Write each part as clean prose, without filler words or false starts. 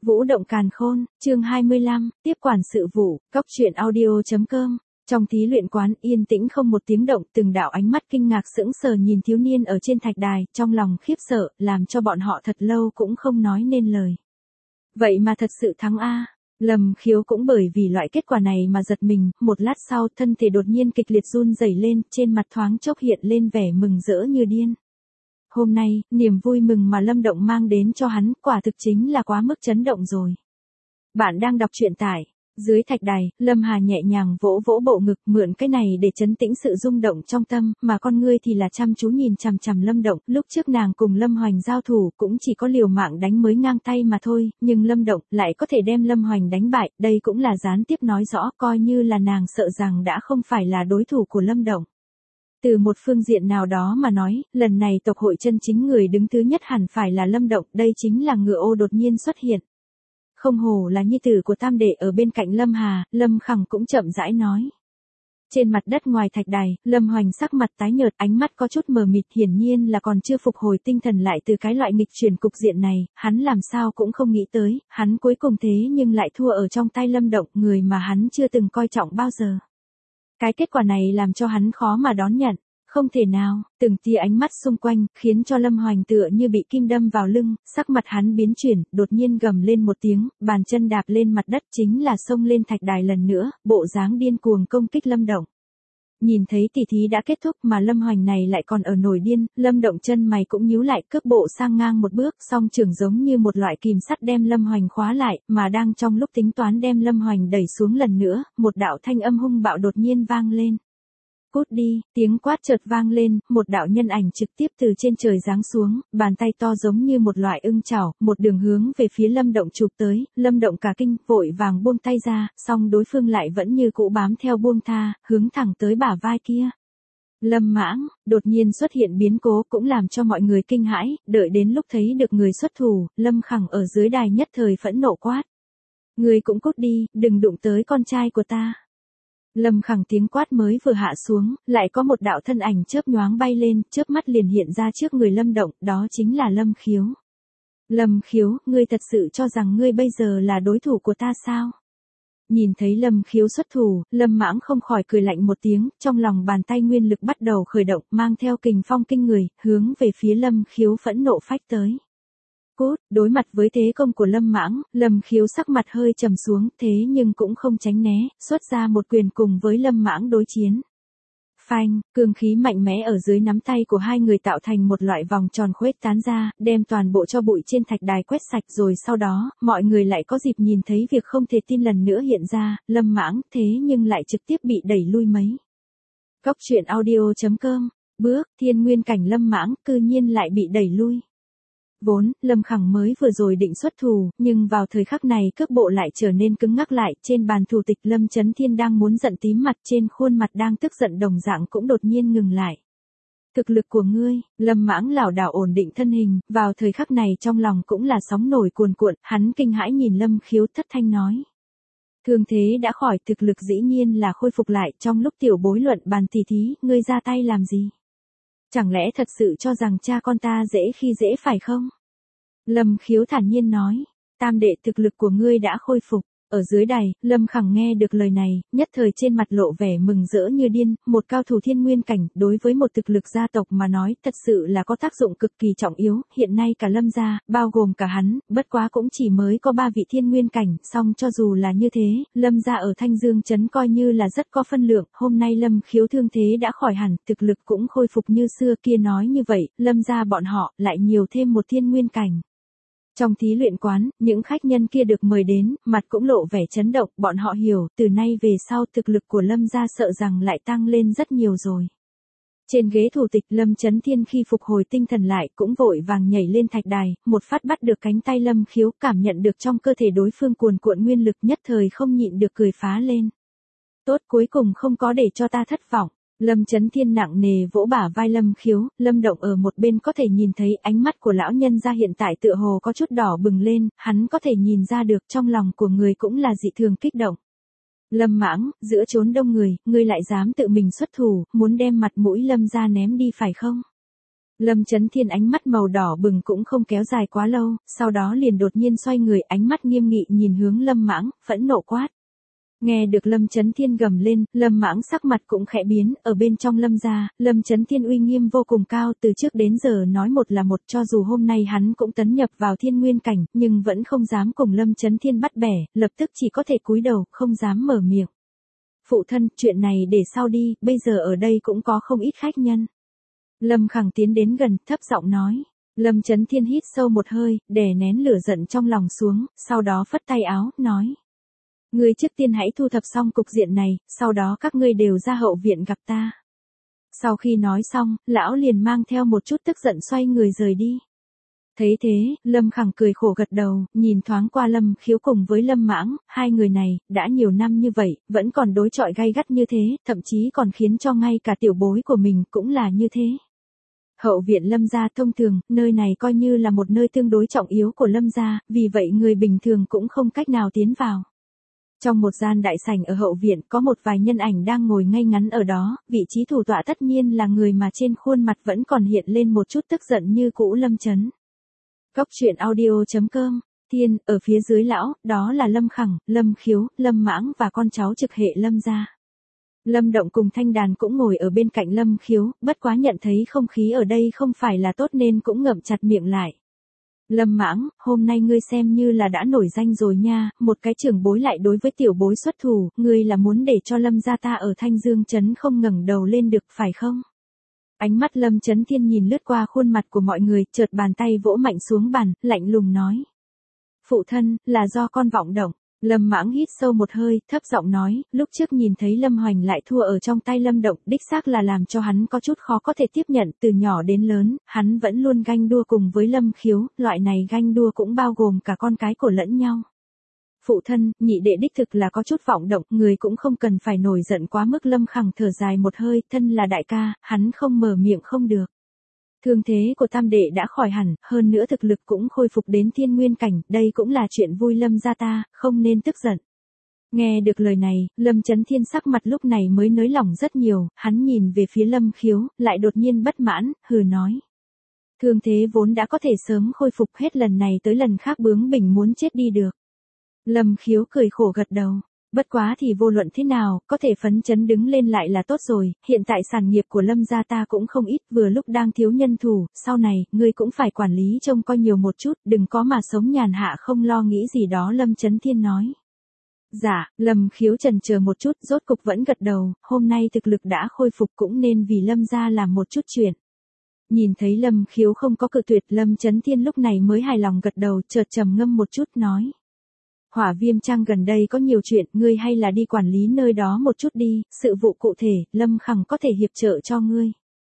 Vũ động càn khôn, chương 25, tiếp quản sự vụ, cóc truyện audio.com. Trong thí luyện quán yên tĩnh không một tiếng động, từng đạo ánh mắt kinh ngạc sững sờ nhìn thiếu niên ở trên thạch đài, trong lòng khiếp sợ, làm cho bọn họ thật lâu cũng không nói nên lời. Vậy mà thật sự thắng a. Lâm Khiếu cũng bởi vì loại kết quả này mà giật mình, một lát sau thân thể đột nhiên kịch liệt run rẩy lên, trên mặt thoáng chốc hiện lên vẻ mừng rỡ như điên. Hôm nay, niềm vui mừng mà Lâm Động mang đến cho hắn, quả thực chính là quá mức chấn động rồi. Bạn đang đọc truyện tại dưới thạch đài, Lâm Hà nhẹ nhàng vỗ vỗ bộ ngực, mượn cái này để trấn tĩnh sự rung động trong tâm, mà con ngươi thì là chăm chú nhìn chằm chằm Lâm Động. Lúc trước nàng cùng Lâm Hoành giao thủ cũng chỉ có liều mạng đánh mới ngang tay mà thôi, nhưng Lâm Động lại có thể đem Lâm Hoành đánh bại, đây cũng là gián tiếp nói rõ coi như là nàng sợ rằng đã không phải là đối thủ của Lâm Động. Từ một phương diện nào đó mà nói, lần này tộc hội chân chính người đứng thứ nhất hẳn phải là Lâm Động, đây chính là Ngựa Ô đột nhiên xuất hiện. Không hổ là nhi tử của tam đệ. Ở bên cạnh Lâm Hà, Lâm Khẳng cũng chậm rãi nói. Trên mặt đất ngoài thạch đài, Lâm Hoành sắc mặt tái nhợt, ánh mắt có chút mờ mịt, hiển nhiên là còn chưa phục hồi tinh thần lại từ cái loại nghịch chuyển cục diện này, hắn làm sao cũng không nghĩ tới, hắn cuối cùng thế nhưng lại thua ở trong tay Lâm Động, người mà hắn chưa từng coi trọng bao giờ. Cái kết quả này làm cho hắn khó mà đón nhận, không thể nào, từng tia ánh mắt xung quanh, khiến cho Lâm Hoành tựa như bị kim đâm vào lưng, sắc mặt hắn biến chuyển, đột nhiên gầm lên một tiếng, bàn chân đạp lên mặt đất chính là xông lên thạch đài lần nữa, bộ dáng điên cuồng công kích Lâm Động. Nhìn thấy tỷ thí đã kết thúc mà Lâm Hoành này lại còn ở nổi điên, Lâm Động chân mày cũng nhíu lại, cước bộ sang ngang một bước, song trường giống như một loại kìm sắt đem Lâm Hoành khóa lại, mà đang trong lúc tính toán đem Lâm Hoành đẩy xuống lần nữa, một đạo thanh âm hung bạo đột nhiên vang lên. Cút đi, tiếng quát chợt vang lên, một đạo nhân ảnh trực tiếp từ trên trời giáng xuống, bàn tay to giống như một loại ưng chảo, một đường hướng về phía Lâm Động chụp tới, Lâm Động cả kinh, vội vàng buông tay ra, song đối phương lại vẫn như cũ bám theo buông tha, hướng thẳng tới bả vai kia. Lâm Mãng, đột nhiên xuất hiện biến cố cũng làm cho mọi người kinh hãi, đợi đến lúc thấy được người xuất thủ, Lâm Khẳng ở dưới đài nhất thời phẫn nộ quát. Người cũng cút đi, đừng đụng tới con trai của ta. Lâm Khẳng tiếng quát mới vừa hạ xuống, lại có một đạo thân ảnh chớp nhoáng bay lên, chớp mắt liền hiện ra trước người Lâm Động, đó chính là Lâm Khiếu. Lâm Khiếu, ngươi thật sự cho rằng ngươi bây giờ là đối thủ của ta sao? Nhìn thấy Lâm Khiếu xuất thủ, Lâm Mãng không khỏi cười lạnh một tiếng, trong lòng bàn tay nguyên lực bắt đầu khởi động, mang theo kình phong kinh người, hướng về phía Lâm Khiếu phẫn nộ phách tới. Cốt, đối mặt với thế công của Lâm Mãng, Lâm Khiếu sắc mặt hơi trầm xuống, thế nhưng cũng không tránh né, xuất ra một quyền cùng với Lâm Mãng đối chiến. Phanh, cương khí mạnh mẽ ở dưới nắm tay của hai người tạo thành một loại vòng tròn khuếch tán ra, đem toàn bộ cho bụi trên thạch đài quét sạch, rồi sau đó, mọi người lại có dịp nhìn thấy việc không thể tin lần nữa hiện ra, Lâm Mãng thế nhưng lại trực tiếp bị đẩy lui mấy. Cóc truyện audio.com, bước, thiên nguyên cảnh Lâm Mãng, cư nhiên lại bị đẩy lui. Vốn, Lâm Khẳng mới vừa rồi định xuất thủ, nhưng vào thời khắc này cước bộ lại trở nên cứng ngắc lại, trên bàn thủ tịch Lâm Chấn Thiên đang muốn giận tím mặt, trên khuôn mặt đang tức giận đồng dạng cũng đột nhiên ngừng lại. Thực lực của ngươi, Lâm Mãng lảo đảo ổn định thân hình, vào thời khắc này trong lòng cũng là sóng nổi cuồn cuộn, hắn kinh hãi nhìn Lâm Khiếu thất thanh nói. Thương thế đã khỏi, thực lực dĩ nhiên là khôi phục lại, trong lúc tiểu bối luận bàn tỷ thí, ngươi ra tay làm gì? Chẳng lẽ thật sự cho rằng cha con ta dễ khi dễ phải không? Lâm Khiếu thản nhiên nói, tam đệ thực lực của ngươi đã khôi phục. Ở dưới đài, Lâm Khẳng nghe được lời này, nhất thời trên mặt lộ vẻ mừng rỡ như điên, một cao thủ thiên nguyên cảnh, đối với một thực lực gia tộc mà nói, thật sự là có tác dụng cực kỳ trọng yếu, hiện nay cả Lâm gia, bao gồm cả hắn, bất quá cũng chỉ mới có 3 vị thiên nguyên cảnh, song cho dù là như thế, Lâm gia ở Thanh Dương trấn coi như là rất có phân lượng, hôm nay Lâm Khiếu thương thế đã khỏi hẳn, thực lực cũng khôi phục như xưa kia nói như vậy, Lâm gia bọn họ lại nhiều thêm một thiên nguyên cảnh. Trong thí luyện quán, những khách nhân kia được mời đến, mặt cũng lộ vẻ chấn động, bọn họ hiểu, từ nay về sau thực lực của Lâm gia sợ rằng lại tăng lên rất nhiều rồi. Trên ghế thủ tịch Lâm Chấn Thiên khi phục hồi tinh thần lại cũng vội vàng nhảy lên thạch đài, một phát bắt được cánh tay Lâm Khiếu, cảm nhận được trong cơ thể đối phương cuồn cuộn nguyên lực, nhất thời không nhịn được cười phá lên. Tốt, cuối cùng không có để cho ta thất vọng. Lâm Chấn Thiên nặng nề vỗ bả vai Lâm Khiếu, Lâm Động ở một bên có thể nhìn thấy ánh mắt của lão nhân gia hiện tại tựa hồ có chút đỏ bừng lên, hắn có thể nhìn ra được trong lòng của người cũng là dị thường kích động. Lâm Mãng, giữa chốn đông người, ngươi lại dám tự mình xuất thủ, muốn đem mặt mũi Lâm gia ném đi phải không? Lâm Chấn Thiên ánh mắt màu đỏ bừng cũng không kéo dài quá lâu, sau đó liền đột nhiên xoay người, ánh mắt nghiêm nghị nhìn hướng Lâm Mãng, phẫn nộ quát. Nghe được Lâm Chấn Thiên gầm lên, Lâm Mãng sắc mặt cũng khẽ biến, ở bên trong Lâm gia, Lâm Chấn Thiên uy nghiêm vô cùng cao, từ trước đến giờ nói một là một, cho dù hôm nay hắn cũng tấn nhập vào thiên nguyên cảnh, nhưng vẫn không dám cùng Lâm Chấn Thiên bắt bẻ, lập tức chỉ có thể cúi đầu, không dám mở miệng. Phụ thân, chuyện này để sau đi, bây giờ ở đây cũng có không ít khách nhân. Lâm Khẳng tiến đến gần, thấp giọng nói. Lâm Chấn Thiên hít sâu một hơi, đè nén lửa giận trong lòng xuống, sau đó phất tay áo, nói. Ngươi trước tiên hãy thu thập xong cục diện này, sau đó các ngươi đều ra hậu viện gặp ta. Sau khi nói xong, lão liền mang theo một chút tức giận xoay người rời đi. Thấy thế, Lâm Khẳng cười khổ gật đầu, nhìn thoáng qua Lâm Khiếu cùng với Lâm Mãng, hai người này, đã nhiều năm như vậy, vẫn còn đối chọi gay gắt như thế, thậm chí còn khiến cho ngay cả tiểu bối của mình cũng là như thế. Hậu viện Lâm gia thông thường, nơi này coi như là một nơi tương đối trọng yếu của Lâm gia, vì vậy người bình thường cũng không cách nào tiến vào. Trong một gian đại sảnh ở hậu viện có một vài nhân ảnh đang ngồi ngay ngắn ở đó, vị trí thủ tọa tất nhiên là người mà trên khuôn mặt vẫn còn hiện lên một chút tức giận như cũ Lâm Chấn. Cốc truyện audio.com, Thiên, ở phía dưới lão, đó là Lâm Khẳng, Lâm Khiếu, Lâm Mãng và con cháu trực hệ Lâm gia. Lâm Động cùng Thanh Đàn cũng ngồi ở bên cạnh Lâm Khiếu, bất quá nhận thấy không khí ở đây không phải là tốt nên cũng ngậm chặt miệng lại. Lâm Mãng, hôm nay ngươi xem như là đã nổi danh rồi nha, một cái trưởng bối lại đối với tiểu bối xuất thủ, ngươi là muốn để cho Lâm gia ta ở Thanh Dương trấn không ngẩng đầu lên được phải không? Ánh mắt Lâm Chấn Thiên nhìn lướt qua khuôn mặt của mọi người, chợt bàn tay vỗ mạnh xuống bàn, lạnh lùng nói. Phụ thân, là do con vọng động. Lâm Mãng hít sâu một hơi, thấp giọng nói, lúc trước nhìn thấy Lâm Hoành lại thua ở trong tay Lâm Động, đích xác là làm cho hắn có chút khó có thể tiếp nhận, từ nhỏ đến lớn, hắn vẫn luôn ganh đua cùng với Lâm Khiếu, loại này ganh đua cũng bao gồm cả con cái của lẫn nhau. Phụ thân, nhị đệ đích thực là có chút vọng động, người cũng không cần phải nổi giận quá mức. Lâm Khẳng thở dài một hơi, thân là đại ca, hắn không mở miệng không được. Thương thế của tam đệ đã khỏi hẳn, hơn nữa thực lực cũng khôi phục đến thiên nguyên cảnh, đây cũng là chuyện vui Lâm gia ta, không nên tức giận. Nghe được lời này, Lâm Chấn Thiên sắc mặt lúc này mới nới lỏng rất nhiều, hắn nhìn về phía Lâm Khiếu, lại đột nhiên bất mãn, hừ nói. Thương thế vốn đã có thể sớm khôi phục, hết lần này tới lần khác bướng bỉnh muốn chết đi được. Lâm Khiếu cười khổ gật đầu. Bất quá thì vô luận thế nào, có thể phấn chấn đứng lên lại là tốt rồi, hiện tại sản nghiệp của Lâm gia ta cũng không ít, vừa lúc đang thiếu nhân thủ, sau này, ngươi cũng phải quản lý trông coi nhiều một chút, đừng có mà sống nhàn hạ không lo nghĩ gì đó. Lâm Chấn Thiên nói. Dạ, Lâm Khiếu chần chờ một chút, rốt cục vẫn gật đầu, hôm nay thực lực đã khôi phục cũng nên vì Lâm gia làm một chút chuyện. Nhìn thấy Lâm Khiếu không có cự tuyệt, Lâm Chấn Thiên lúc này mới hài lòng gật đầu, chợt trầm ngâm một chút nói. Hỏa Viêm Trang gần đây có nhiều chuyện, ngươi hay là đi quản lý nơi đó một chút đi, sự vụ cụ thể, Lâm Khẳng có thể hiệp trợ cho ngươi.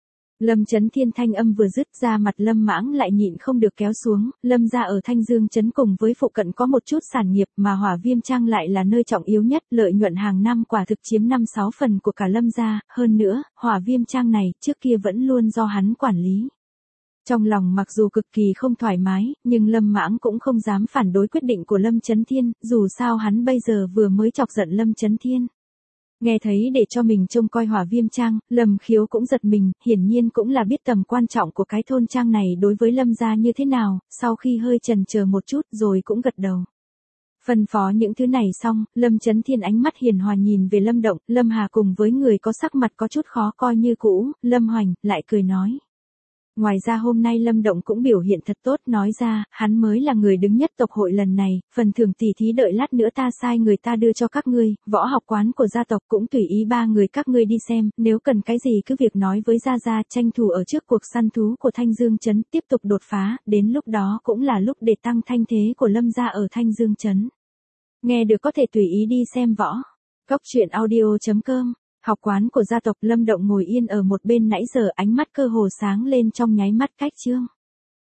Lâm Chấn Thiên thanh âm vừa dứt ra, mặt Lâm Mãng lại nhịn không được kéo xuống, Lâm gia ở Thanh Dương trấn cùng với phụ cận có một chút sản nghiệp mà Hỏa Viêm Trang lại là nơi trọng yếu nhất, lợi nhuận hàng năm quả thực chiếm 5-6 phần của cả Lâm gia, hơn nữa, Hỏa Viêm Trang này trước kia vẫn luôn do hắn quản lý. Trong lòng mặc dù cực kỳ không thoải mái, nhưng Lâm Mãng cũng không dám phản đối quyết định của Lâm Chấn Thiên, dù sao hắn bây giờ vừa mới chọc giận Lâm Chấn Thiên. Nghe thấy để cho mình trông coi Hỏa Viêm Trang, Lâm Khiếu cũng giật mình, hiển nhiên cũng là biết tầm quan trọng của cái thôn trang này đối với Lâm gia như thế nào, sau khi hơi chần chờ một chút rồi cũng gật đầu. Phân phó những thứ này xong, Lâm Chấn Thiên ánh mắt hiền hòa nhìn về Lâm Động, Lâm Hà cùng với người có sắc mặt có chút khó coi như cũ, Lâm Hoành, lại cười nói. Ngoài ra hôm nay Lâm Động cũng biểu hiện thật tốt, nói ra, hắn mới là người đứng nhất tộc hội lần này, phần thưởng tỉ thí đợi lát nữa ta sai người ta đưa cho các ngươi, võ học quán của gia tộc cũng tùy ý ba người các ngươi đi xem, nếu cần cái gì cứ việc nói với gia gia, tranh thủ ở trước cuộc săn thú của Thanh Dương trấn, tiếp tục đột phá, đến lúc đó cũng là lúc để tăng thanh thế của Lâm gia ở Thanh Dương trấn. Nghe được có thể tùy ý đi xem võ. Cốc truyện audio.com. Học quán của gia tộc. Lâm Động ngồi yên ở một bên nãy giờ, ánh mắt cơ hồ sáng lên trong nháy mắt. Cách chương